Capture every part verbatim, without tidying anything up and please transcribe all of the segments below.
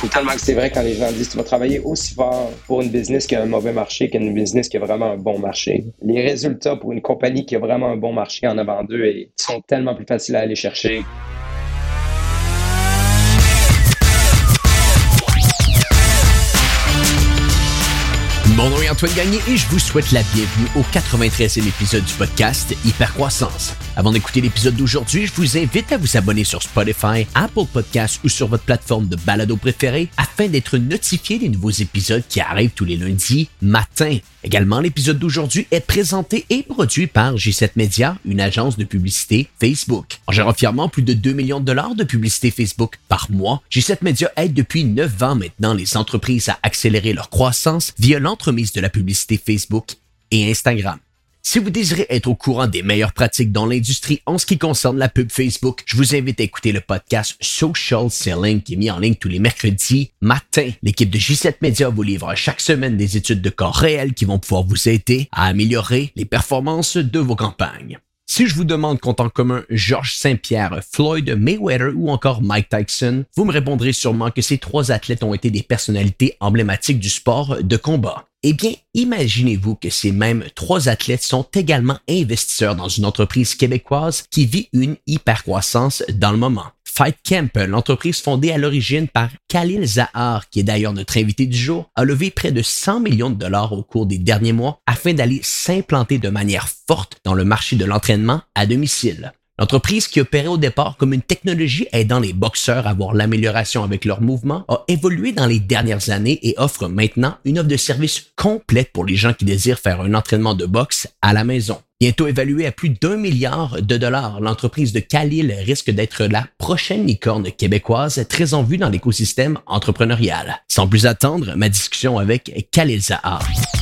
tellement que c'est vrai quand les gens disent tu vas travailler aussi fort pour une business qui a un mauvais marché qu'une business qui a vraiment un bon marché. Les résultats pour une compagnie qui a vraiment un bon marché en avant d'eux et sont tellement plus faciles à aller chercher. Mon nom est Antoine Gagné et je vous souhaite la bienvenue au quatre-vingt-treizième épisode du podcast Hypercroissance. Avant d'écouter l'épisode d'aujourd'hui, je vous invite à vous abonner sur Spotify, Apple Podcasts ou sur votre plateforme de balado préférée afin d'être notifié des nouveaux épisodes qui arrivent tous les lundis matin. Également, l'épisode d'aujourd'hui est présenté et produit par G sept Media, une agence de publicité Facebook. En gérant fièrement plus de deux millions de dollars de publicité Facebook par mois, G sept Media aide depuis neuf ans maintenant les entreprises à accélérer leur croissance via l'entremise de la publicité Facebook et Instagram. Si vous désirez être au courant des meilleures pratiques dans l'industrie en ce qui concerne la pub Facebook, je vous invite à écouter le podcast Social Selling qui est mis en ligne tous les mercredis matin. L'équipe de G sept Media vous livre chaque semaine des études de cas réels qui vont pouvoir vous aider à améliorer les performances de vos campagnes. Si je vous demande qu'ont en commun Georges Saint-Pierre, Floyd Mayweather ou encore Mike Tyson, vous me répondrez sûrement que ces trois athlètes ont été des personnalités emblématiques du sport de combat. Eh bien, imaginez-vous que ces mêmes trois athlètes sont également investisseurs dans une entreprise québécoise qui vit une hypercroissance dans le moment. Fight Camp, l'entreprise fondée à l'origine par Khalil Zahar, qui est d'ailleurs notre invité du jour, a levé près de cent millions de dollars au cours des derniers mois afin d'aller s'implanter de manière forte dans le marché de l'entraînement à domicile. L'entreprise qui opérait au départ comme une technologie aidant les boxeurs à avoir l'amélioration avec leurs mouvements a évolué dans les dernières années et offre maintenant une offre de service complète pour les gens qui désirent faire un entraînement de boxe à la maison. Bientôt évaluée à plus d'un milliard de dollars, l'entreprise de Khalil risque d'être la prochaine licorne québécoise très en vue dans l'écosystème entrepreneurial. Sans plus attendre, ma discussion avec Khalil Zahar.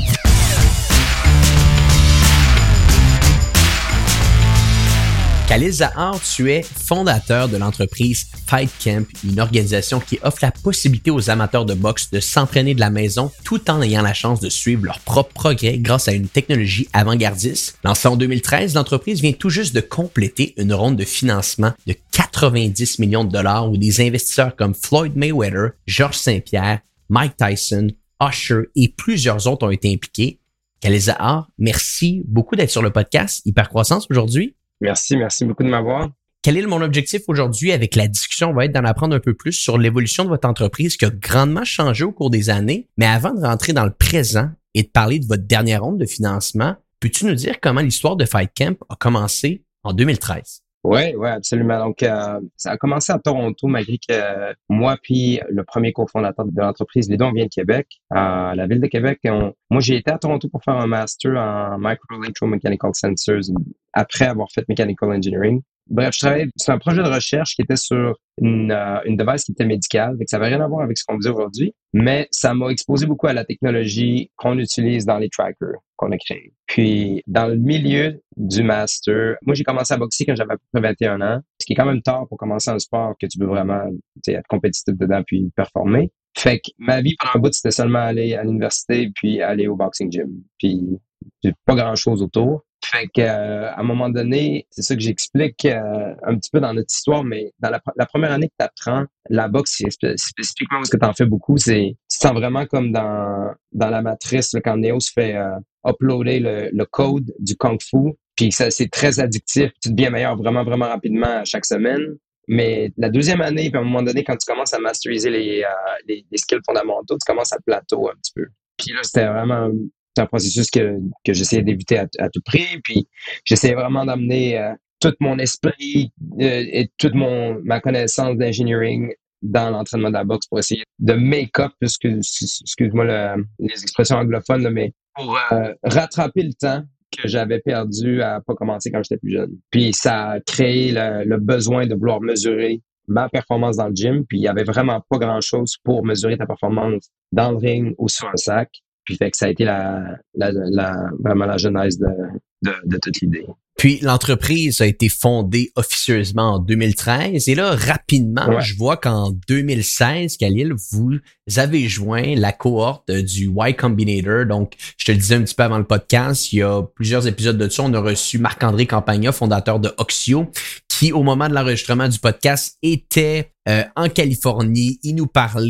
Khalil Zahar, tu es fondateur de l'entreprise Fight Camp, une organisation qui offre la possibilité aux amateurs de boxe de s'entraîner de la maison tout en ayant la chance de suivre leur propre progrès grâce à une technologie avant-gardiste. Lancée en deux mille treize, l'entreprise vient tout juste de compléter une ronde de financement de quatre-vingt-dix millions de dollars où des investisseurs comme Floyd Mayweather, Georges Saint-Pierre, Mike Tyson, Usher et plusieurs autres ont été impliqués. Khalil Zahar, merci beaucoup d'être sur le podcast Hypercroissance aujourd'hui. Merci, merci beaucoup de m'avoir. Quel est mon objectif aujourd'hui avec la discussion? On va être d'en apprendre un peu plus sur l'évolution de votre entreprise qui a grandement changé au cours des années. Mais avant de rentrer dans le présent et de parler de votre dernière ronde de financement, peux-tu nous dire comment l'histoire de Fight Camp a commencé en deux mille treize? Oui, oui, absolument. Donc, euh, ça a commencé à Toronto, malgré que euh, moi puis le premier cofondateur de l'entreprise, les deux, on vient de Québec, à la ville de Québec. On, moi, j'ai été à Toronto pour faire un master en Micro-Electro-Mechanical Sensors après avoir fait Mechanical Engineering. Bref, je travaillais sur un projet de recherche qui était sur une, euh, une device qui était médicale, donc ça n'avait rien à voir avec ce qu'on faisait aujourd'hui, mais ça m'a exposé beaucoup à la technologie qu'on utilise dans les trackers qu'on a créés. Puis, dans le milieu du master, moi, j'ai commencé à boxer quand j'avais à peu près vingt et un ans, ce qui est quand même tard pour commencer un sport que tu veux vraiment être compétitif dedans puis performer. Fait que ma vie pendant un bout, c'était seulement aller à l'université puis aller au boxing gym. Puis, j'ai pas grand-chose autour. Fait que euh, à un moment donné, c'est ça que j'explique euh, un petit peu dans notre histoire, mais dans la, la première année que tu apprends la boxe, c'est spécifiquement parce que tu en fais beaucoup, c'est tu te sens vraiment comme dans dans la matrice là, quand Neo se fait euh, uploader le, le code du Kung Fu, puis ça c'est très addictif, tu deviens meilleur vraiment vraiment rapidement chaque semaine. Mais la deuxième année, puis à un moment donné, quand tu commences à masteriser les, euh, les, les skills fondamentaux, tu commences à plateau un petit peu. Puis là, c'était vraiment c'est un processus que, que j'essayais d'éviter à, à tout prix. Puis j'essayais vraiment d'amener euh, tout mon esprit euh, et toute mon ma connaissance d'engineering dans l'entraînement de la boxe pour essayer de make-up, puisque, excuse-moi le, les expressions anglophones, là, mais pour euh, rattraper le temps que j'avais perdu à pas commencer quand j'étais plus jeune. Puis ça a créé le, le besoin de vouloir mesurer ma performance dans le gym. Puis il y avait vraiment pas grand-chose pour mesurer ta performance dans le ring ou sur un sac. Puis fait que ça a été la, la, la vraiment la genèse de, de, de toute l'idée. Puis l'entreprise a été fondée officieusement en deux mille treize et là rapidement, ouais. Je vois qu'en deux mille seize, Khalil, vous avez joint la cohorte du Y Combinator. Donc, je te le disais un petit peu avant le podcast, il y a plusieurs épisodes de ça, on a reçu Marc-André Campagna, fondateur de Oxio, qui au moment de l'enregistrement du podcast était euh, en Californie. Il nous parlait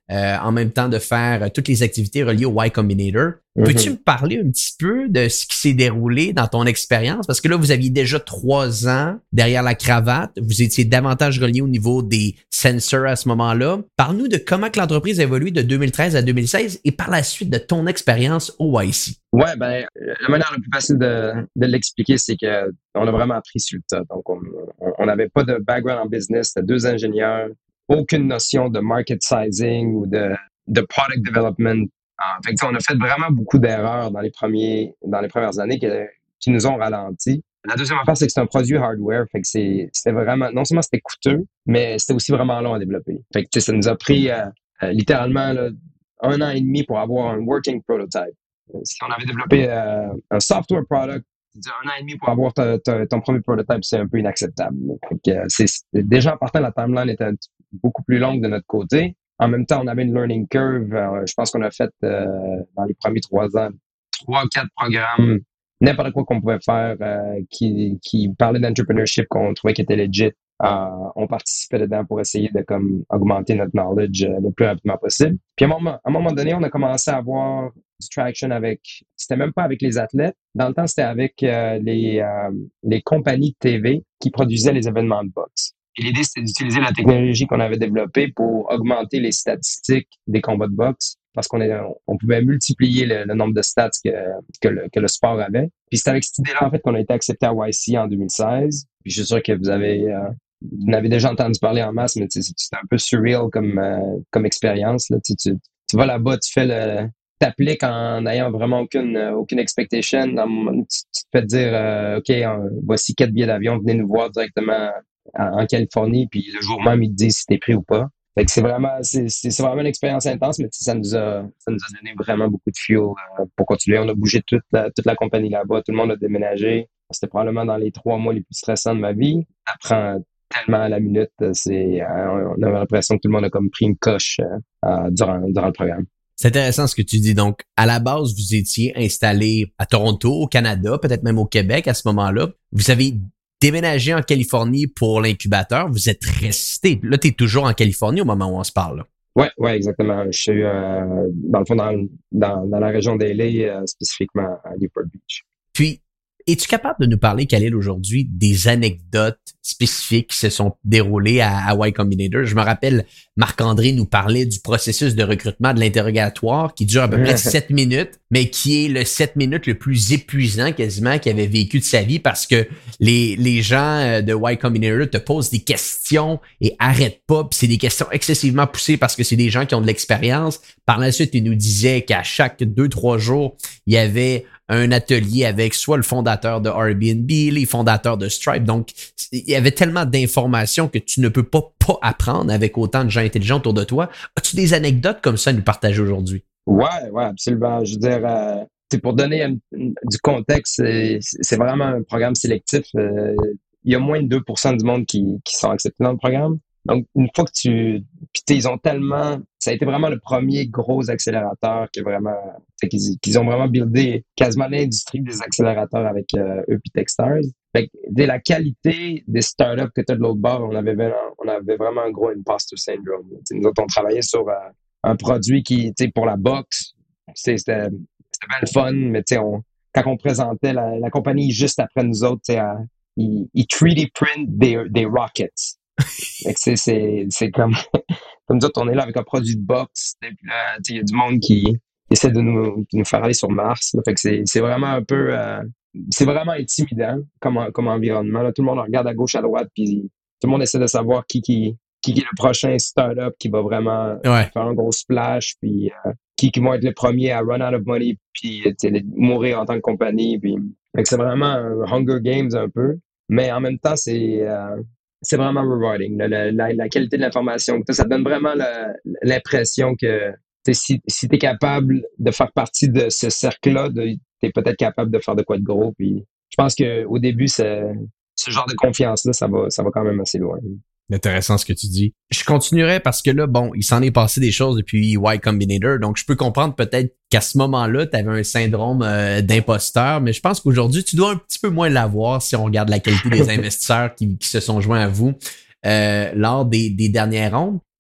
euh, en même temps de faire euh, toutes les activités reliées au Y Combinator. Mm-hmm. Peux-tu me parler un petit peu de ce qui s'est déroulé dans ton expérience? Parce que là, vous aviez déjà trois ans derrière la cravate. Vous étiez davantage relié au niveau des sensors à ce moment-là. Parle-nous de comment que l'entreprise a évolué de deux mille treize à deux mille seize et par la suite de ton expérience au Y C. Ouais, ben, la manière la plus facile de, de l'expliquer, c'est que on a vraiment appris sur le tas. Donc, on n'avait pas de background en business. C'était deux ingénieurs, aucune notion de market sizing ou de, de product development. En fait, on a fait vraiment beaucoup d'erreurs dans les premiers, dans les premières années qui, qui nous ont ralenti. La deuxième affaire, c'est que c'est un produit hardware. Fait que c'est, c'était vraiment, non seulement c'était coûteux, mais c'était aussi vraiment long à développer. Fait que, ça nous a pris euh, euh, littéralement là, un an et demi pour avoir un working prototype. Si on avait développé euh, un software product, un an et demi pour avoir ta, ta, ton premier prototype, c'est un peu inacceptable. Donc, euh, c'est, déjà, en partant, la timeline était beaucoup plus longue de notre côté. En même temps, on avait une learning curve. Euh, je pense qu'on a fait, euh, dans les premiers trois ans, trois, quatre programmes, n'importe quoi qu'on pouvait faire euh, qui, qui parlait d'entrepreneurship, qu'on trouvait qui était legit. Euh, on participait dedans pour essayer de comme augmenter notre knowledge euh, le plus rapidement possible. Puis à un moment, à un moment donné, on a commencé à avoir du traction avec, c'était même pas avec les athlètes. Dans le temps, c'était avec euh, les euh, les compagnies de T V qui produisaient les événements de boxe. Et l'idée, c'était d'utiliser la technologie qu'on avait développée pour augmenter les statistiques des combats de boxe parce qu'on est, on pouvait multiplier le, le nombre de stats que que le, que le sport avait. Puis c'est avec cette idée-là en fait qu'on a été accepté à Y C en deux mille seize. Puis je suis sûr que vous avez euh, vous en avez déjà entendu parler en masse, mais c'est un peu surreal comme euh, comme expérience là. Tu, tu, tu vas là-bas, tu fais le t'appliques en n'ayant vraiment aucune aucune expectation. Tu, tu te fais dire euh, OK, euh, voici quatre billets d'avion, venez nous voir directement en, en Californie, puis le jour même ils te disent si t'es pris ou pas. Fait que c'est vraiment c'est, c'est, c'est vraiment une expérience intense, mais ça nous a ça nous a donné vraiment beaucoup de fuel euh, pour continuer. On a bougé toute la toute la compagnie là-bas, tout le monde a déménagé. C'était probablement dans les trois mois les plus stressants de ma vie. T'apprends tellement à la minute, c'est euh, on avait l'impression que tout le monde a comme pris une coche euh, durant durant le programme. C'est intéressant ce que tu dis. Donc, à la base, vous étiez installé à Toronto, au Canada, peut-être même au Québec à ce moment-là. Vous avez déménagé en Californie pour l'incubateur. Vous êtes resté. Là, tu es toujours en Californie au moment où on se parle. Là. Ouais, ouais, exactement. Je suis euh, dans le fond dans, dans, dans la région d'L A, euh, spécifiquement à Newport Beach. Puis, es-tu capable de nous parler, Khalil, aujourd'hui, des anecdotes spécifiques qui se sont déroulées à, à Y Combinator? Je me rappelle, Marc-André nous parlait du processus de recrutement de l'interrogatoire qui dure à peu près sept minutes, mais qui est le sept minutes le plus épuisant quasiment qu'il avait vécu de sa vie parce que les, les gens de Y Combinator te posent des questions et arrêtent pas, puis c'est des questions excessivement poussées parce que c'est des gens qui ont de l'expérience. Par la suite, il nous disait qu'à chaque deux, trois jours, il y avait un atelier avec soit le fondateur de Airbnb, les fondateurs de Stripe. Donc, il y avait tellement d'informations que tu ne peux pas pas apprendre avec autant de gens intelligents autour de toi. As-tu des anecdotes comme ça à nous partager aujourd'hui? Ouais, ouais, absolument. Je veux dire, euh, c'est pour donner un, du contexte, c'est, c'est vraiment un programme sélectif. Euh, il y a moins de deux pour cent du monde qui, qui sont acceptés dans le programme. Donc, une fois que tu... Puis, ils ont tellement... Ça a été vraiment le premier gros accélérateur qui est vraiment... Qu'ils, qu'ils ont vraiment buildé quasiment l'industrie des accélérateurs avec euh, eux puis Techstars. Fait que, dès la qualité des startups que tu as de l'autre bord, on avait, on avait vraiment un gros imposter syndrome. T'sais, nous autres, on travaillait sur euh, un produit qui, tu sais, pour la boxe, c'était, c'était bien le fun, mais tu sais, on, quand on présentait la, la compagnie juste après nous autres, tu sais, ils, ils trois D print des, des rockets. c'est, c'est, c'est comme, comme nous autres, on est là avec un produit de boxe, et puis là, il y a du monde qui, qui essaie de nous, de nous faire aller sur Mars. Là, fait que c'est, c'est vraiment un peu, euh, c'est vraiment intimidant comme, comme environnement. Là. Tout le monde regarde à gauche, à droite, puis tout le monde essaie de savoir qui, qui, qui est le prochain startup qui va vraiment ouais. faire un gros splash, puis euh, qui, qui vont être les premiers à run out of money, puis mourir en tant que compagnie. Puis, fait que c'est vraiment un Hunger Games un peu, mais en même temps, c'est... Euh, c'est vraiment rewarding. La, la, la qualité de l'information, ça te donne vraiment la, l'impression que si, si tu es capable de faire partie de ce cercle-là, tu es peut-être capable de faire de quoi de gros. Puis je pense qu'au début, c'est, ce genre de confiance-là, ça va, ça va quand même assez loin. Intéressant ce que tu dis. Je continuerai parce que là, bon, il s'en est passé des choses depuis Y Combinator, donc je peux comprendre peut-être qu'à ce moment-là, tu avais un syndrome euh, d'imposteur, mais je pense qu'aujourd'hui, tu dois un petit peu moins l'avoir si on regarde la qualité des investisseurs qui, qui se sont joints à vous euh, lors des, des dernières rondes.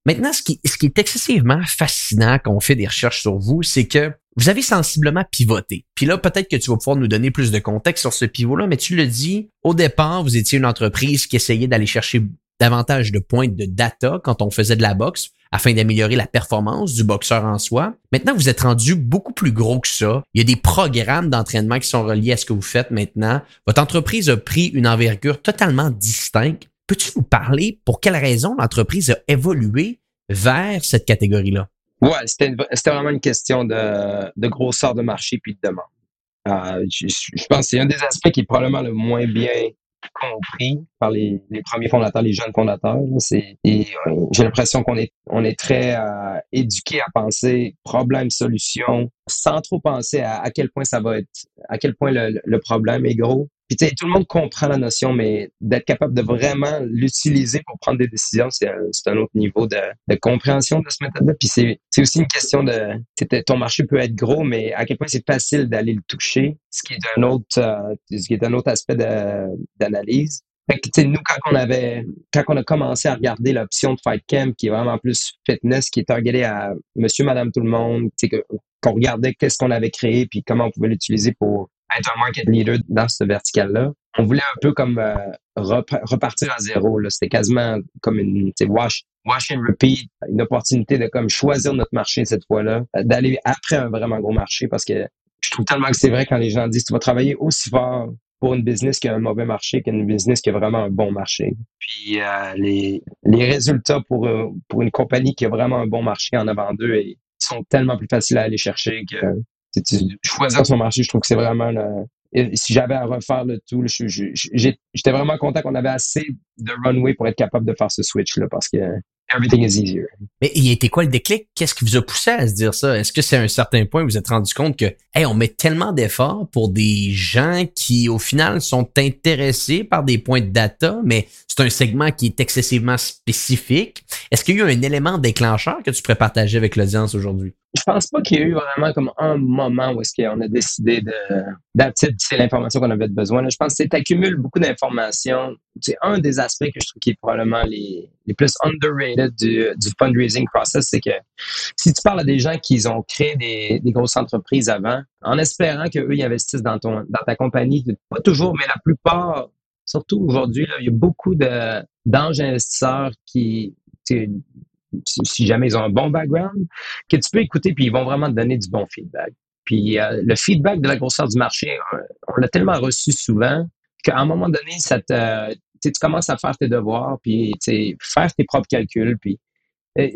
Maintenant, ce qui, ce qui est excessivement fascinant quand on fait des recherches sur vous, c'est que vous avez sensiblement pivoté. Puis là, peut-être que tu vas pouvoir nous donner plus de contexte sur ce pivot-là, mais tu le dis, au départ, vous étiez une entreprise qui essayait d'aller chercher davantage de points de data quand on faisait de la boxe afin d'améliorer la performance du boxeur en soi. Maintenant, vous êtes rendu beaucoup plus gros que ça. Il y a des programmes d'entraînement qui sont reliés à ce que vous faites maintenant. Votre entreprise a pris une envergure totalement distincte. Peux-tu nous parler pour quelles raisons l'entreprise a évolué vers cette catégorie-là? Ouais, c'était, une- c'était vraiment une question de, de grosseur de marché puis de demande. Euh, je, je pense que c'est un des aspects qui est probablement le moins bien compris par les, les premiers fondateurs, les jeunes fondateurs. Là. C'est, et, euh, j'ai l'impression qu'on est, on est très euh, éduqué à penser problème-solution sans trop penser à, à quel point ça va être, à quel point le, le problème est gros. Puis tu sais, tout le monde comprend la notion, mais d'être capable de vraiment l'utiliser pour prendre des décisions, c'est un, c'est un autre niveau de, de compréhension de ce méthode-là. Puis c'est, c'est aussi une question de, ton marché peut être gros, mais à quel point c'est facile d'aller le toucher, ce qui est un autre, euh, ce qui est un autre aspect de, d'analyse. Fait que, tu sais, nous, quand on avait, quand on a commencé à regarder l'option de Fight Camp, qui est vraiment plus fitness, qui est targetée à monsieur, madame, tout le monde, tu sais, que, qu'on regardait qu'est-ce qu'on avait créé puis comment on pouvait l'utiliser pour être un market leader dans ce vertical-là. On voulait un peu comme euh, rep- repartir à zéro. Là. C'était quasiment comme une wash, wash and repeat, une opportunité de comme choisir notre marché cette fois-là, d'aller après un vraiment gros marché parce que je trouve tellement que c'est vrai quand les gens disent tu vas travailler aussi fort pour une business qui a un mauvais marché qu'une business qui a vraiment un bon marché. Puis euh, les, les résultats pour, euh, pour une compagnie qui a vraiment un bon marché en avant d'eux et, sont tellement plus faciles à aller chercher que tu, choisir son marché, je trouve que c'est vraiment le, et si j'avais à refaire le tout, je, je, j'ai, j'étais vraiment content qu'on avait assez de runway pour être capable de faire ce switch-là parce que everything is easier. Mais il était quoi le déclic? Qu'est-ce qui vous a poussé à se dire ça? Est-ce que c'est à un certain point où vous vous êtes rendu compte que, hey, on met tellement d'efforts pour des gens qui, au final, sont intéressés par des points de data, mais c'est un segment qui est excessivement spécifique. Est-ce qu'il y a eu un élément déclencheur que tu pourrais partager avec l'audience aujourd'hui? Je pense pas qu'il y a eu vraiment comme un moment où est-ce qu'on a décidé de d'attirer c'est l'information qu'on avait besoin. Là, je pense que tu accumules beaucoup d'informations. C'est un des aspects que je trouve qui est probablement les, les plus underrated du, du fundraising process, c'est que si tu parles à des gens qui ont créé des, des grosses entreprises avant, en espérant qu'eux ils investissent dans ton dans ta compagnie, pas toujours, mais la plupart, surtout aujourd'hui, là, il y a beaucoup de d'anges investisseurs qui si jamais ils ont un bon background, que tu peux écouter puis ils vont vraiment te donner du bon feedback. Puis euh, le feedback de la grosseur du marché, on, on l'a tellement reçu souvent qu'à un moment donné, ça te, tu commences à faire tes devoirs puis faire tes propres calculs. Puis euh,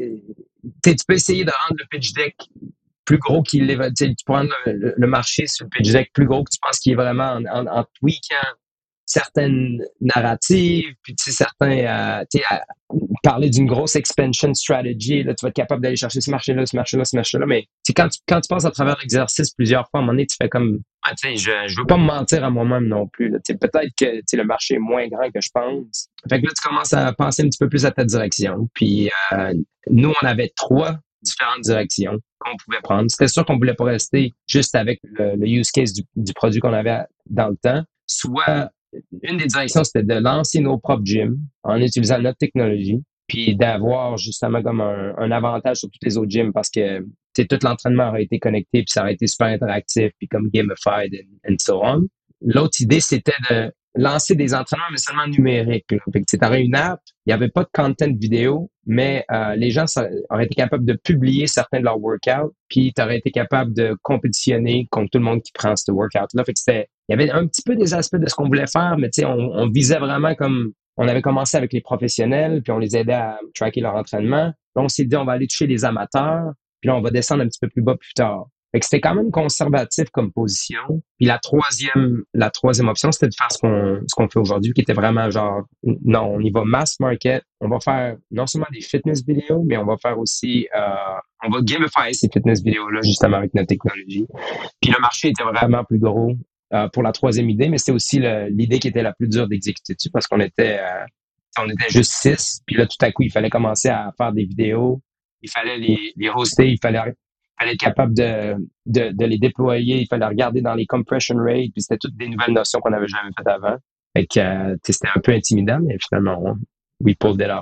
tu peux essayer de rendre le pitch deck plus gros qu'il est. Tu peux rendre le, le marché sur le pitch deck plus gros que tu penses qu'il est vraiment en, en, en tweakant certaines narratives, puis tu sais, certains, euh, tu sais, parler d'une grosse expansion strategy, là, tu vas être capable d'aller chercher ce marché-là, ce marché-là, ce marché-là, mais c'est quand tu, quand tu passes à travers l'exercice plusieurs fois, à un moment donné, tu fais comme, ah, tu sais, je, je veux pas me mentir à moi-même non plus, là, tu sais, peut-être que, tu sais, le marché est moins grand que je pense. Fait que là, tu commences à penser un petit peu plus à ta direction, puis euh, nous, on avait trois différentes directions qu'on pouvait prendre. C'était sûr qu'on voulait pas rester juste avec le, le use case du, du produit qu'on avait dans le temps, soit une des directions, c'était de lancer nos propres gyms en utilisant notre technologie, puis d'avoir justement comme un, un avantage sur tous les autres gyms parce que tout l'entraînement aurait été connecté, puis ça aurait été super interactif, puis comme gamified and, and so on. L'autre idée, c'était de lancer des entraînements, mais seulement numériques. Là. Fait que tu aurais une app, il n'y avait pas de content vidéo, mais euh, les gens ça, auraient été capables de publier certains de leurs workouts, puis tu aurais été capable de compétitionner contre tout le monde qui prend ce workout-là. Fait que c'était, il y avait un petit peu des aspects de ce qu'on voulait faire, mais tu sais, on, on visait vraiment comme, on avait commencé avec les professionnels, puis on les aidait à tracker leur entraînement. Là, on s'est dit, on va aller toucher les amateurs, puis là, on va descendre un petit peu plus bas plus tard. Fait que c'était quand même conservatif comme position. Puis la troisième, la troisième option, c'était de faire ce qu'on, ce qu'on fait aujourd'hui, qui était vraiment genre, non, on y va mass market. On va faire non seulement des fitness vidéos, mais on va faire aussi, euh, on va gamifier ces fitness vidéos-là, justement, avec notre technologie. Puis le marché était vraiment plus gros euh, pour la troisième idée, mais c'était aussi le, l'idée qui était la plus dure d'exécuter dessus parce qu'on était, euh, on était juste six. Puis là, tout à coup, il fallait commencer à faire des vidéos. Il fallait les, les hoster, il fallait Il fallait être capable de, de, de les déployer, il fallait regarder dans les compression rates, puis c'était toutes des nouvelles notions qu'on n'avait jamais faites avant. Fait que euh, c'était un peu intimidant, mais finalement, on, we pulled it off.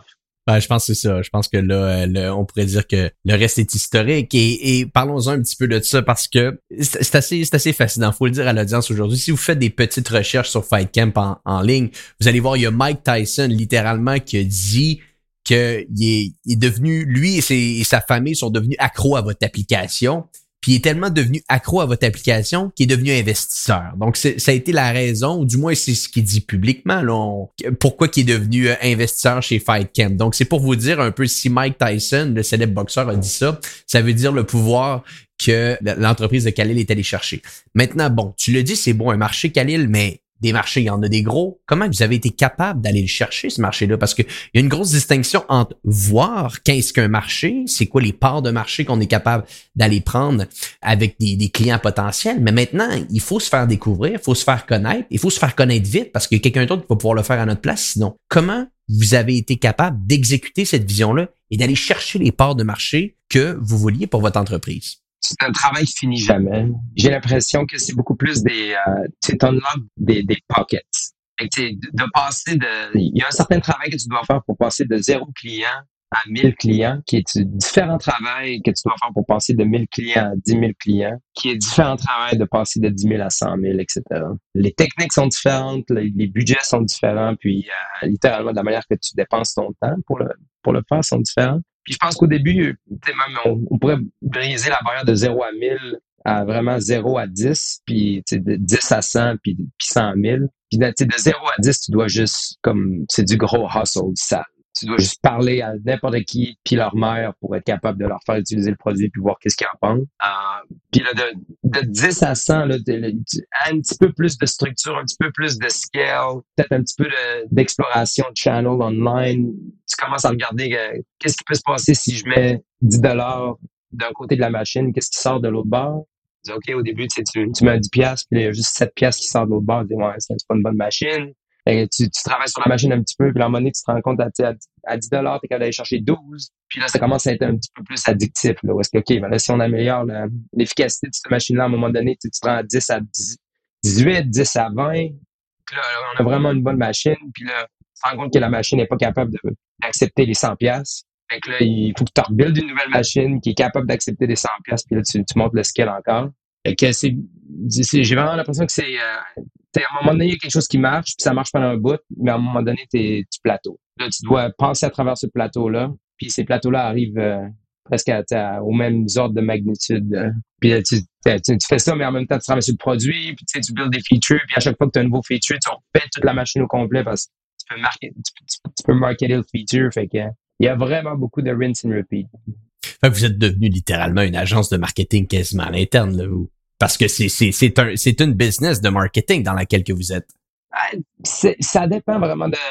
Ouais, je pense que c'est ça. Je pense que là, le, on pourrait dire que le reste est historique. Et, et parlons-en un petit peu de ça parce que c'est, c'est assez, c'est assez fascinant. Faut le dire à l'audience aujourd'hui. Si vous faites des petites recherches sur Fight Camp en, en ligne, vous allez voir, il y a Mike Tyson littéralement qui a dit qu'il est, il est devenu, lui et, ses, et sa famille sont devenus accros à votre application. Puis il est tellement devenu accro à votre application qu'il est devenu investisseur. Donc, c'est, ça a été la raison, ou du moins c'est ce qu'il dit publiquement, là, on, pourquoi il est devenu investisseur chez Fight Camp. Donc, c'est pour vous dire un peu, si Mike Tyson, le célèbre boxeur, a dit ça, ça veut dire le pouvoir que l'entreprise de Khalil est allée chercher. Maintenant, bon, tu le dis, c'est bon, un marché Khalil, mais des marchés, il y en a des gros. Comment vous avez été capable d'aller le chercher, ce marché-là? Parce que il y a une grosse distinction entre voir qu'est-ce qu'un marché, c'est quoi les parts de marché qu'on est capable d'aller prendre avec des, des clients potentiels. Mais maintenant, il faut se faire découvrir, il faut se faire connaître, il faut se faire connaître vite parce qu'il y a quelqu'un d'autre qui va pouvoir le faire à notre place. Sinon, comment vous avez été capable d'exécuter cette vision-là et d'aller chercher les parts de marché que vous vouliez pour votre entreprise? C'est un travail qui finit jamais. J'ai l'impression que c'est beaucoup plus des, euh, tu unlock des, des pockets. Et de, de passer de, il y a un certain travail que tu dois faire pour passer de zéro client à mille clients, qui est différent travail que tu dois faire pour passer de mille clients à dix mille clients, qui est différent travail de passer de dix mille à cent mille, et cetera. Les techniques sont différentes, les, les budgets sont différents, puis euh, littéralement de la manière que tu dépenses ton temps pour le, pour le faire sont différents. Puis je pense qu'au début, même, on, on pourrait briser la barrière de zéro à mille à vraiment zéro à dix, puis de dix à cent, puis, puis cent mille. Puis de, de zéro à dix, tu dois juste, comme, c'est du gros hustle, sale. Tu dois juste parler à n'importe qui, puis leur mère, pour être capable de leur faire utiliser le produit, puis voir qu'est-ce qu'ils en pensent. Euh, puis là, de, de dix à cent, là, de, de, un petit peu plus de structure, un petit peu plus de scale, peut-être un petit peu de, d'exploration de channel online. Tu commences à regarder euh, qu'est-ce qui peut se passer si je mets dix dollars d'un côté de la machine, qu'est-ce qui sort de l'autre bord. Tu dis, OK, au début, tu, sais, tu, tu mets dix piastres, puis il y a juste sept piastres qui sortent de l'autre bord. Tu dis, ouais, c'est pas une bonne machine. Et tu, tu travailles sur la machine un petit peu, puis à un moment donné, tu te rends compte à, à, à dix dollars, tu es capable d'aller chercher douze. Puis là, ça commence à être un petit peu plus addictif. Là, où est-ce que, OK, ben là, si on améliore la, l'efficacité de cette machine-là, à un moment donné, tu, tu te rends à dix à dix-huit, dix à vingt. Puis là, on a vraiment une bonne machine. Puis là, tu te rends compte que la machine n'est pas capable de, d'accepter les cent piastres. Fait que là, il faut que tu rebuildes une nouvelle machine qui est capable d'accepter les cent piastres. Puis là, tu, tu montes le scale encore. Fait que c'est, c'est, j'ai vraiment l'impression que c'est... Euh, à un moment donné, il y a quelque chose qui marche, puis ça marche pendant un bout, mais à un moment donné, t'es, tu plateaux. Là, tu dois passer à travers ce plateau-là, puis ces plateaux-là arrivent euh, presque à, à, aux mêmes ordres de magnitude. Euh. Puis là, tu, tu, tu fais ça, mais en même temps, tu travailles sur le produit, puis tu sais, tu builds des features, puis à chaque fois que tu as un nouveau feature, tu refais toute la machine au complet parce que tu peux, marquer, tu, tu, tu peux marketer le feature. Fait que, il y a vraiment beaucoup de rinse and repeat. Fait que vous êtes devenu littéralement une agence de marketing quasiment à l'interne, là, vous. Parce que c'est, c'est, c'est, un, c'est une business de marketing dans laquelle que vous êtes. C'est, ça dépend vraiment de...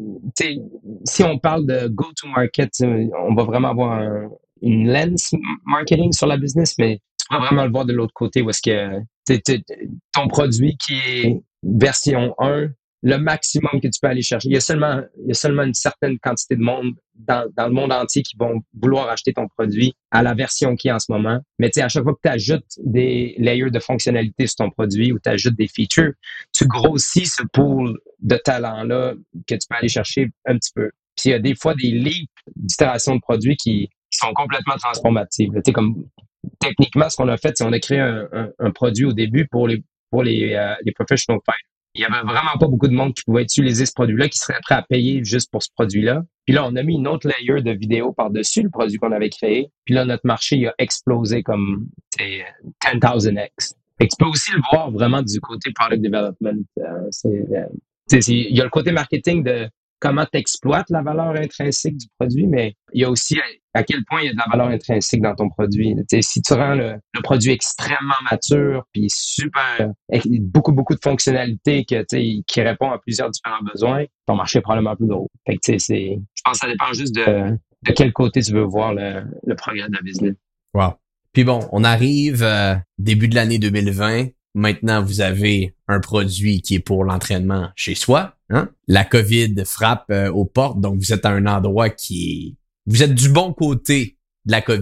Si on parle de go-to-market, on va vraiment avoir un, une lens marketing sur la business, mais tu pourras vraiment le voir de l'autre côté où est-ce que t'es, t'es, ton produit qui est version un, le maximum que tu peux aller chercher. Il y a seulement, il y a seulement une certaine quantité de monde dans, dans le monde entier qui vont vouloir acheter ton produit à la version qui est en ce moment. Mais tu sais, à chaque fois que tu ajoutes des layers de fonctionnalités sur ton produit ou tu ajoutes des features, tu grossis ce pool de talents-là que tu peux aller chercher un petit peu. Puis il y a des fois des leaps d'itération de produits qui, qui sont complètement transformatives. Tu sais, comme techniquement, ce qu'on a fait, c'est qu'on a créé un, un, un produit au début pour les, pour les, euh, les professional fighters. Il y avait vraiment pas beaucoup de monde qui pouvait utiliser ce produit-là, qui serait prêt à payer juste pour ce produit-là. Puis là, on a mis une autre layer de vidéo par-dessus le produit qu'on avait créé. Puis là, notre marché il a explosé comme dix mille x. Fait que tu peux aussi le voir vraiment du côté product development. Euh, c'est, euh, c'est, c'est, il y a le côté marketing de comment tu exploites la valeur intrinsèque du produit, mais il y a aussi à, à quel point il y a de la valeur intrinsèque dans ton produit. T'sais, si tu rends le, le produit extrêmement mature, puis super, avec beaucoup, beaucoup de fonctionnalités que, qui répond à plusieurs différents besoins, ton marché est probablement plus gros. Fait que, c'est, je pense que ça dépend juste de, de quel côté tu veux voir le, le progrès de la business. Wow. Puis bon, on arrive euh, début de l'année deux mille vingt. Maintenant, vous avez un produit qui est pour l'entraînement chez soi. Hein? La COVID frappe euh, aux portes, donc vous êtes à un endroit qui est... Vous êtes du bon côté de la COVID.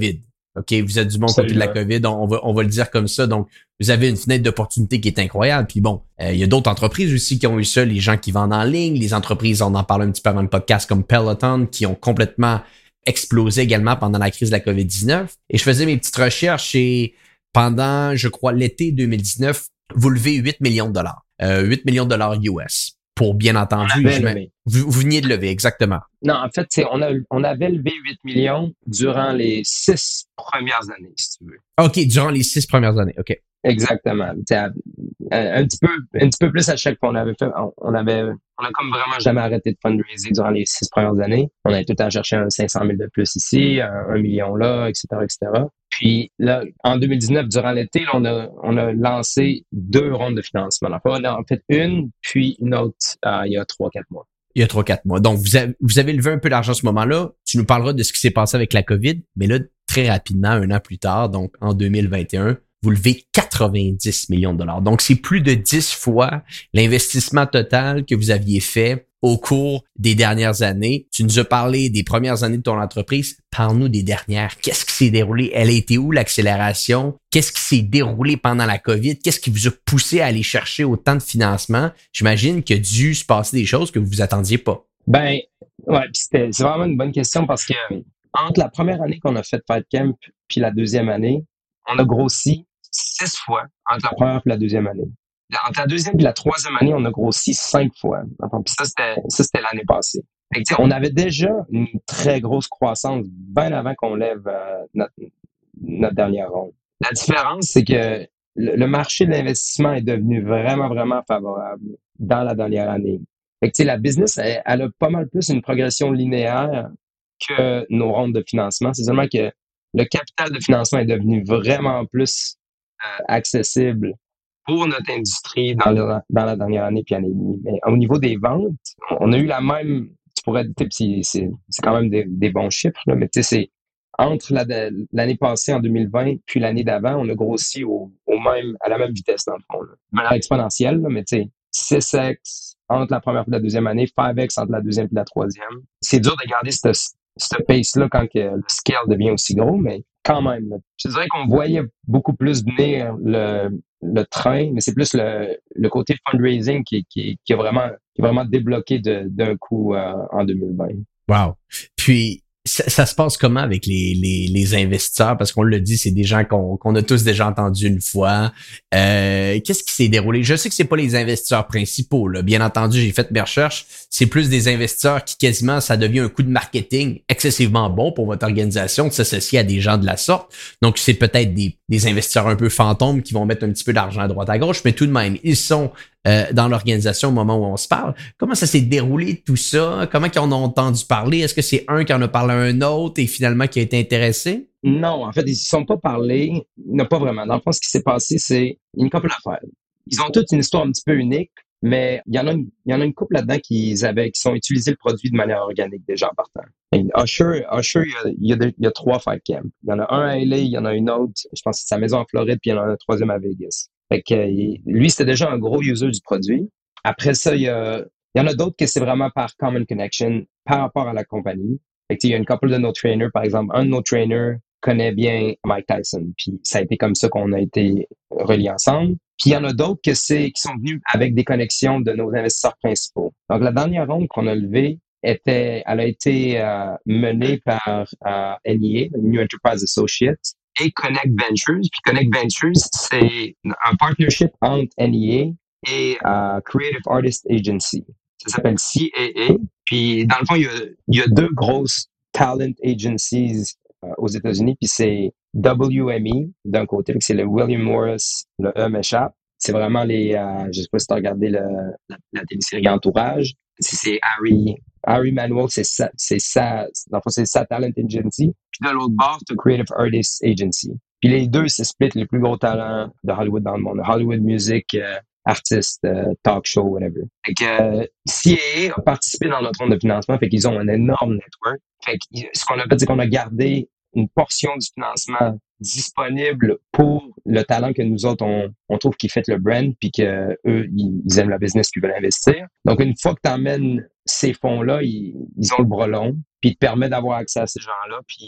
OK, vous êtes du bon Absolument. côté de la COVID, on va, on va le dire comme ça. Donc, vous avez une fenêtre d'opportunité qui est incroyable. Puis bon, euh, il y a d'autres entreprises aussi qui ont eu ça, les gens qui vendent en ligne, les entreprises, on en parle un petit peu avant le podcast, comme Peloton, qui ont complètement explosé également pendant la crise de la COVID dix-neuf. Et je faisais mes petites recherches et pendant, je crois, l'été deux mille dix-neuf, vous levez huit millions de dollars. Euh, huit millions de dollars U S. Pour bien entendu, je me... vous, vous veniez de lever, exactement. Non, en fait, c'est, on, a, on avait levé huit millions durant les six premières années, si tu veux. OK, durant les six premières années, OK. Exactement. Un, un petit peu, un petit peu plus à chaque fois. On avait fait, on, on avait, on a comme vraiment jamais arrêté de fundraiser durant les six premières années. On a tout le temps cherché un cinq cent mille de plus ici, un, un million là, et cetera, et cetera. Puis là, en deux mille dix-neuf, durant l'été, là, on a, on a lancé deux rondes de financement. On a en fait une, puis une autre euh, il y a trois, quatre mois. Il y a trois, quatre mois. Donc, vous avez, vous avez levé un peu d'argent à ce moment-là. Tu nous parleras de ce qui s'est passé avec la COVID, mais là, très rapidement, un an plus tard, donc en deux mille vingt et un, vous levez quatre-vingt-dix millions de dollars. Donc, c'est plus de dix fois l'investissement total que vous aviez fait au cours des dernières années. Tu nous as parlé des premières années de ton entreprise. Parle-nous des dernières. Qu'est-ce qui s'est déroulé? Elle a été où, l'accélération? Qu'est-ce qui s'est déroulé pendant la COVID? Qu'est-ce qui vous a poussé à aller chercher autant de financement? J'imagine qu'il a dû se passer des choses que vous vous attendiez pas. Ben, ouais, c'était, c'est vraiment une bonne question parce que entre la première année qu'on a fait Fight Camp puis la deuxième année, on a grossi six fois entre la première et la deuxième année. Entre la deuxième et la troisième année, on a grossi cinq fois. Enfin, puis ça, c'était, ça, c'était l'année passée. Fait que, on avait déjà une très grosse croissance bien avant qu'on lève euh, notre, notre dernière ronde. La différence, c'est que le, le marché de l'investissement est devenu vraiment, vraiment favorable dans la dernière année. Fait que, la business, elle, elle a pas mal plus une progression linéaire que nos rondes de financement. C'est seulement que le capital de financement est devenu vraiment plus euh, accessible pour notre industrie dans, le, dans la dernière année puis année et demie. Mais au niveau des ventes, on a eu la même, tu pourrais dire, c'est, c'est, c'est quand même des, des bons chiffres, là, mais tu sais, c'est entre la, l'année passée en deux mille vingt puis l'année d'avant, on a grossi au, au même, à la même vitesse dans le fond. De manière exponentielle, là, mais tu sais, six x entre la première et la deuxième année, cinq x entre la deuxième et la troisième. C'est dur de garder cette, cette pace-là quand que le scale devient aussi gros, mais quand même, là, je dirais qu'on voyait beaucoup plus venir le, le train, mais c'est plus le, le côté fundraising qui, qui, qui, a vraiment, qui a vraiment débloqué de, d'un coup euh, en deux mille vingt. Wow. Puis, ça, ça se passe comment avec les, les, les investisseurs? Parce qu'on le dit, c'est des gens qu'on, qu'on a tous déjà entendus une fois. Euh, qu'est-ce qui s'est déroulé? Je sais que c'est pas les investisseurs principaux, là. Bien entendu, j'ai fait mes recherches. C'est plus des investisseurs qui quasiment, ça devient un coup de marketing excessivement bon pour votre organisation de s'associer à des gens de la sorte. Donc, c'est peut-être des, des investisseurs un peu fantômes qui vont mettre un petit peu d'argent à droite à gauche, mais tout de même, ils sont Euh, dans l'organisation au moment où on se parle. Comment ça s'est déroulé tout ça? Comment ils en ont entendu parler? Est-ce que c'est un qui en a parlé à un autre et finalement qui a été intéressé? Non, en fait, ils ne se sont pas parlé. Non, pas vraiment. Dans le fond, ce qui s'est passé, c'est une couple d'affaires. Ils ont toutes une histoire un petit peu unique, mais il y en a une, il y en a une couple là-dedans qui avaient, qui sont utilisés le produit de manière organique déjà en partant. Et Usher, Usher, il y a, il y a, de, il y a trois Fight Camp. Il y en a un à L A, il y en a une autre, je pense que c'est sa maison en Floride, puis il y en a un troisième à Vegas. Fait que lui, c'était déjà un gros user du produit. Après ça, il y, a, il y en a d'autres que c'est vraiment par common connection par rapport à la compagnie. Fait que il y a une couple de nos trainers, par exemple, un de nos trainers connaît bien Mike Tyson. Puis ça a été comme ça qu'on a été reliés ensemble. Puis il y en a d'autres que c'est qui sont venus avec des connexions de nos investisseurs principaux. Donc la dernière ronde qu'on a levée était, elle a été euh, menée par euh, N E A, New Enterprise Associates, et Connect Ventures. Puis Connect Ventures, c'est un partnership entre N E A et uh, Creative Artist Agency. Ça s'appelle C A A. Puis dans le fond, il y a, il y a deux grosses talent agencies uh, aux États-Unis. Puis c'est W M E d'un côté, c'est le William Morris, le E m'échappe. C'est vraiment les, euh, je sais pas si tu as regardé le, la, la télésérie Entourage. C'est, c'est Harry, Harry Manuel, c'est sa, c'est sa, dans le fond, c'est sa talent agency. Puis de l'autre bord, c'est Creative Artist Agency. Puis les deux, c'est split les plus gros talents de Hollywood dans le monde. Hollywood music, euh, artiste, euh, talk show, whatever. Fait que euh, C A A a participé dans notre ronde de financement, fait qu'ils ont un énorme network. Fait que ce qu'on a fait, c'est qu'on a gardé une portion du financement disponible pour le talent que nous autres, on, on trouve qui fait le brand, puis que eux, ils, ils aiment la business, qu'ils veulent investir. Donc, une fois que tu emmènes ces fonds-là, ils, ils ont le bras long, puis ils te permettent d'avoir accès à ces gens-là, puis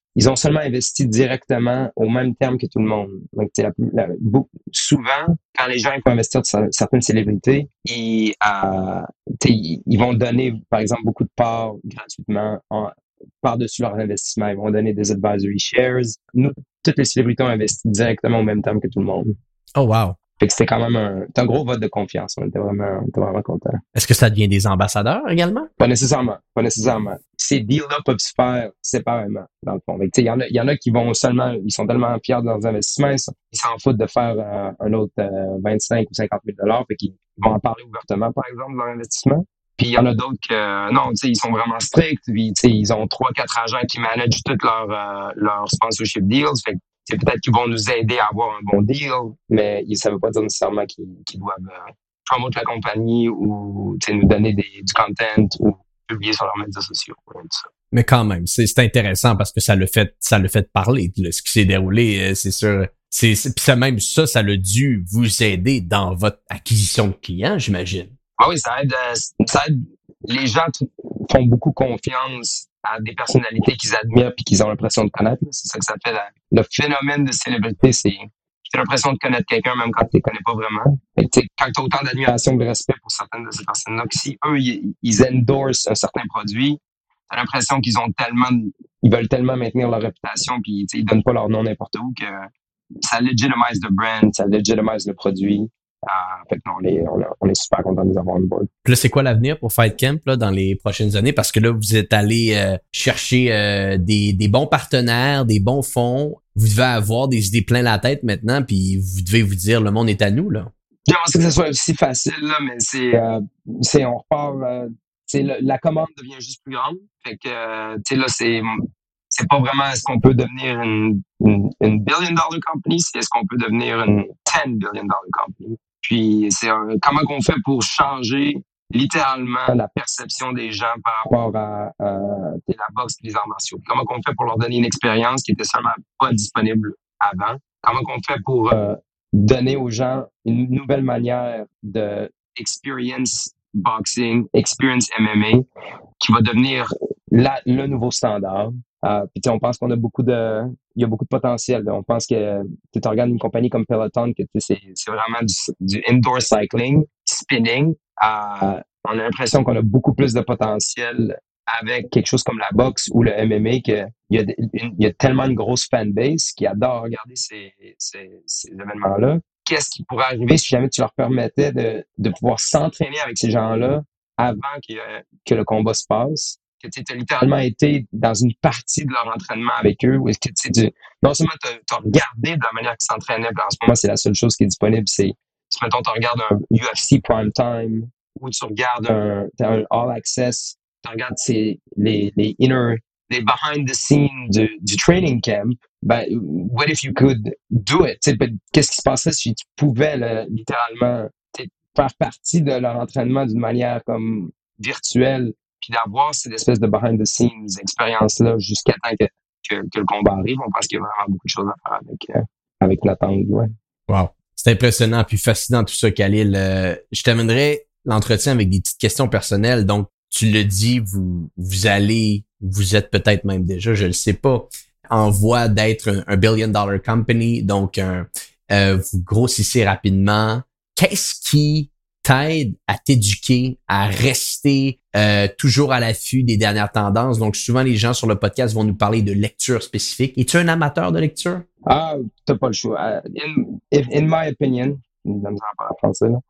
ils ont seulement investi directement au même terme que tout le monde. Donc, la, la, souvent, quand les gens peuvent investir de certaines célébrités, ils, euh, ils vont donner, par exemple, beaucoup de parts gratuitement en, par-dessus leur investissement. Ils vont donner des advisory shares. Nous, toutes les célébrités ont investi directement au même terme que tout le monde. Oh, wow. Fait que c'était quand même un, un gros vote de confiance. On était vraiment, on était vraiment contents. Est-ce que ça devient des ambassadeurs également? Pas nécessairement. Pas nécessairement. Ces deals-là peuvent se faire séparément, dans le fond. Il y en a, il y en a qui vont seulement, ils sont tellement fiers de leurs investissements, ils s'en foutent de faire euh, un autre euh, vingt-cinq ou cinquante mille dollars, fait qu'ils vont en parler ouvertement, par exemple, de leur investissement. Puis il y en a d'autres que non, tu sais, ils sont vraiment stricts. Puis tu sais, ils ont trois, quatre agents qui managent tous leurs euh, leurs sponsorship deals. Fait que c'est peut-être qu'ils vont nous aider à avoir un bon deal, mais ça veut pas dire nécessairement qu'ils, qu'ils doivent euh, promouvoir la compagnie ou nous donner des, du content ou publier sur leurs médias sociaux. Tout ça. Mais quand même, c'est, c'est intéressant parce que ça le fait, ça le fait parler. Là, ce qui s'est déroulé, c'est sûr. C'est, c'est, pis ça, même ça, ça a dû vous aider dans votre acquisition de clients, j'imagine. Ah oui, ça aide, ça aide. Les gens font beaucoup confiance à des personnalités qu'ils admirent puis qu'ils ont l'impression de connaître. C'est ça que ça fait. La, le phénomène de célébrité, c'est j'ai l'impression de connaître quelqu'un même quand tu les connais pas vraiment. Et quand tu as autant d'admiration et de respect pour certaines de ces personnes-là, que si eux, ils, ils endorsent un certain produit, tu as l'impression qu'ils ont tellement, ils veulent tellement maintenir leur réputation puis ils donnent pas leur nom n'importe où que ça legitimise le brand, ça legitimise le produit. Ah, fait que non, on, est, on, est, on est super content de les avoir on board. Puis là, c'est quoi l'avenir pour Fight Camp là, dans les prochaines années? Parce que là, vous êtes allé euh, chercher euh, des, des bons partenaires, des bons fonds. Vous devez avoir des idées plein la tête maintenant, puis vous devez vous dire, le monde est à nous, là. Je pense que ce soit aussi facile, là, mais c'est, euh, c'est on repart, euh, c'est le, la commande devient juste plus grande. Fait que, euh, tu sais, là, c'est... c'est pas vraiment est-ce qu'on peut devenir une, une, une billion dollar company, c'est est-ce qu'on peut devenir une ten billion dollar company. Puis c'est un, comment qu'on fait pour changer littéralement la perception des gens par rapport à, à la boxe et les arts martiaux. Comment qu'on fait pour leur donner une expérience qui était seulement pas disponible avant. Comment qu'on fait pour euh, donner aux gens une nouvelle manière de experience boxing, experience M M A, qui va devenir la, le nouveau standard. Euh, puis on pense qu'on a beaucoup de, il y a beaucoup de potentiel. Là. On pense que tu regardes une compagnie comme Peloton, que c'est, c'est vraiment du, du indoor cycling, spinning. Euh, on a l'impression qu'on a beaucoup plus de potentiel avec quelque chose comme la boxe ou le M M A, que il y a, une, il y a tellement une grosse fanbase qui adore regarder ces, ces, ces événements-là. Qu'est-ce qui pourrait arriver si jamais tu leur permettais de, de pouvoir s'entraîner avec ces gens-là avant que, que le combat se passe? Que tu as littéralement été dans une partie de leur entraînement avec eux, ou est-ce que tu non seulement tu as regardé de la manière qu'ils s'entraînaient, puis en ce moment, c'est la seule chose qui est disponible, c'est, si mettons, tu regardes un U F C Prime Time, ou tu regardes un, un All Access, tu regardes c'est, les, les inner, les behind the scenes du, du training camp, ben, what if you could do it? T'sais, ben, qu'est-ce qui se passerait si tu pouvais, là, littéralement, faire partie de leur entraînement d'une manière comme virtuelle, puis d'avoir cette espèce de behind-the-scenes expérience-là jusqu'à temps que, que, que le combat arrive. On pense qu'il y a vraiment beaucoup de choses à faire avec, euh, avec l'attente. Ouais. Wow. C'est impressionnant puis fascinant tout ça, Khalil. Euh, je terminerai l'entretien avec des petites questions personnelles. Donc, tu le dis, vous, vous allez, vous êtes peut-être même déjà, je le sais pas, en voie d'être un, un billion dollar company. Donc, un, euh, vous grossissez rapidement. Qu'est-ce qui t'aide à t'éduquer, à rester euh, toujours à l'affût des dernières tendances? Donc, souvent, les gens sur le podcast vont nous parler de lecture spécifique. Es-tu un amateur de lecture? Ah, t'as pas le choix. In, in my opinion, je en français, là.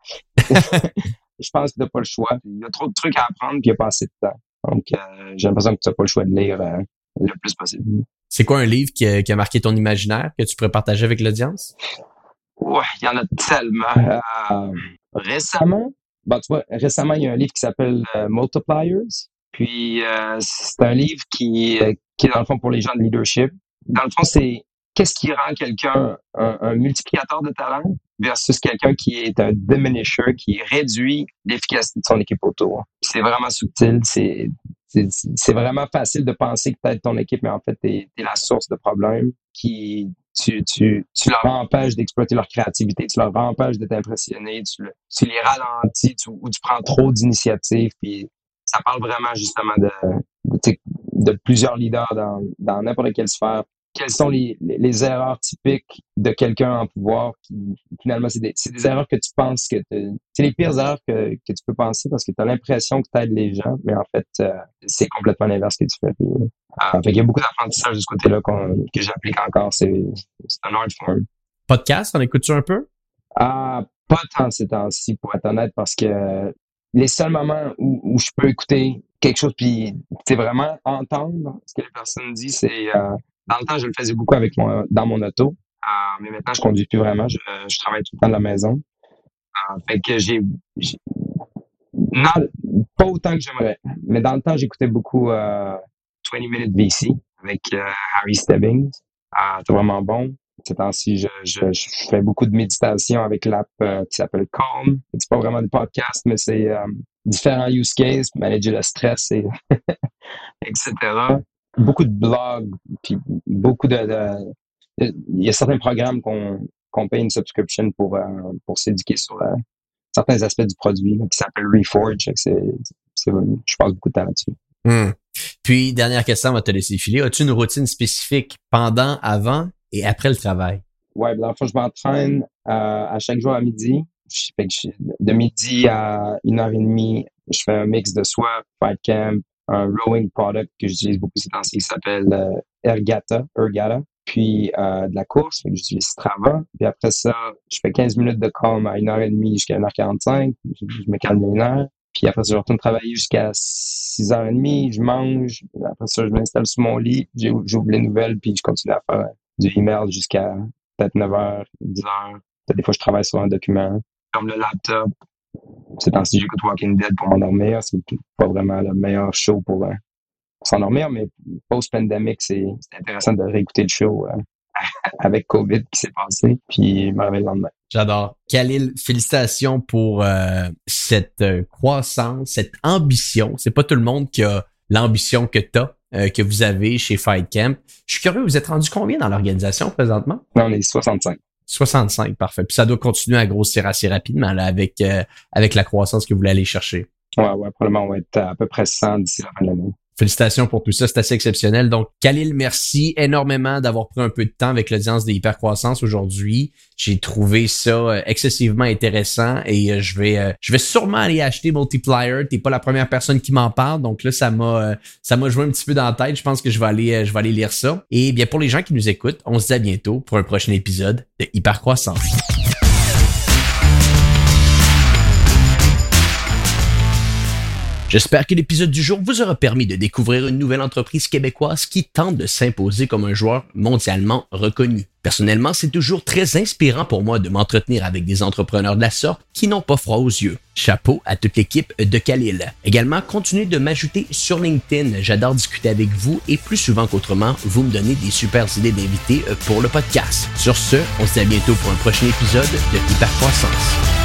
Je pense que t'as pas le choix. Il y a trop de trucs à apprendre puis il n'y a pas assez de temps. Donc, euh, j'ai l'impression que t'as pas le choix de lire euh, le plus possible. C'est quoi un livre qui a, qui a marqué ton imaginaire que tu pourrais partager avec l'audience? Ouais, il y en a tellement. Euh, récemment, ben, tu vois, récemment, il y a un livre qui s'appelle euh, Multipliers. Puis, euh, c'est un livre qui, euh, qui est dans le fond pour les gens de leadership. Dans le fond, c'est qu'est-ce qui rend quelqu'un un, un multiplicateur de talent versus quelqu'un qui est un diminisher, qui réduit l'efficacité de son équipe autour. C'est vraiment subtil, c'est, c'est, c'est vraiment facile de penser que t'aides ton équipe, mais en fait, t'es, t'es la source de problèmes qui... Tu, tu, tu leur empêches d'exploiter leur créativité, tu leur empêches de t'impressionner, tu, tu les ralentis, tu, ou tu prends trop d'initiatives, puis ça parle vraiment justement de, de plusieurs leaders dans, dans n'importe quelle sphère. Quelles sont les, les, les erreurs typiques de quelqu'un en pouvoir qui, finalement, c'est des, c'est des erreurs que tu penses que c'est les pires erreurs que, que tu peux penser parce que tu as l'impression que tu aides les gens, mais en fait, euh, c'est complètement l'inverse que tu fais. Puis, euh, fait il y a beaucoup d'apprentissage de ce côté-là qu'on, que j'applique encore. C'est, c'est un art form. Podcast, on écoute-tu un peu? Ah, pas tant ces temps-ci, pour être honnête, parce que les seuls moments où, où je peux écouter quelque chose puis c'est vraiment entendre ce que les personnes disent, c'est euh, dans le temps, je le faisais beaucoup avec moi dans mon auto, euh, mais maintenant, je conduis plus vraiment. Je, je travaille tout le temps de la maison. Euh, fait que j'ai, j'ai non, pas autant que j'aimerais, mais dans le temps, j'écoutais beaucoup euh, twenty minute V C avec euh, Harry Stebbings. Euh, c'est vraiment bon. Ces temps-ci, je, je, je fais beaucoup de méditation avec l'app euh, qui s'appelle Calm. C'est pas vraiment du podcast, mais c'est euh, différents use cases, manager le stress, et et cetera. Beaucoup de blogs, puis beaucoup de, de, de... Il y a certains programmes qu'on, qu'on paye une subscription pour, euh, pour s'éduquer sur euh, certains aspects du produit là, qui s'appelle Reforge. C'est, c'est, je passe beaucoup de temps là-dessus. Hum. Puis, dernière question, on va te laisser filer. As-tu une routine spécifique pendant, avant et après le travail? Ouais, dans le fond, je m'entraîne euh, à chaque jour à midi. Je, fait que je, de midi à une heure et demie, je fais un mix de soit Fight Camp, un rowing product que j'utilise beaucoup ces temps-ci qui s'appelle euh, Ergata, Ergata, puis euh, de la course, fait que j'utilise Strava. Puis après ça, je fais quinze minutes de calme à une heure et demie jusqu'à une heure quarante-cinq. Je, je me calme une heure. Puis après ça, je retourne travailler jusqu'à six heures trente, je mange. Après ça, je m'installe sur mon lit, j'ouvre les nouvelles, puis je continue à faire du email jusqu'à peut-être neuf heures, dix heures. Peut-être des fois, je travaille sur un document. Comme le laptop. Ces temps-ci, j'écoute Walking Dead pour m'endormir. C'est pas vraiment le meilleur show pour, euh, pour s'endormir, mais post-pandemic, c'est, c'est intéressant de réécouter le show euh, avec COVID qui s'est passé, puis je me réveille le lendemain. J'adore. Khalil, félicitations pour euh, cette euh, croissance, cette ambition. C'est pas tout le monde qui a l'ambition que t'as, euh, que vous avez chez Fight Camp. Je suis curieux, vous êtes rendu combien dans l'organisation présentement? Non, on est soixante-cinq. soixante-cinq, parfait. Puis ça doit continuer à grossir assez rapidement là, avec euh, avec la croissance que vous voulez aller chercher. Ouais, ouais, probablement on va être à peu près cent d'ici la fin de l'année. Félicitations pour tout ça, c'est assez exceptionnel. Donc, Khalil, merci énormément d'avoir pris un peu de temps avec l'audience de Hypercroissance aujourd'hui. J'ai trouvé ça excessivement intéressant et je vais euh, je vais sûrement aller acheter Multiplier. T'es pas la première personne qui m'en parle, donc là ça m'a euh, ça m'a joué un petit peu dans la tête. Je pense que je vais aller euh, je vais aller lire ça. Et bien pour les gens qui nous écoutent, on se dit à bientôt pour un prochain épisode de Hypercroissance. J'espère que l'épisode du jour vous aura permis de découvrir une nouvelle entreprise québécoise qui tente de s'imposer comme un joueur mondialement reconnu. Personnellement, c'est toujours très inspirant pour moi de m'entretenir avec des entrepreneurs de la sorte qui n'ont pas froid aux yeux. Chapeau à toute l'équipe de Khalil. Également, continuez de m'ajouter sur LinkedIn. J'adore discuter avec vous et plus souvent qu'autrement, vous me donnez des super idées d'invités pour le podcast. Sur ce, on se dit à bientôt pour un prochain épisode de Hypercroissance.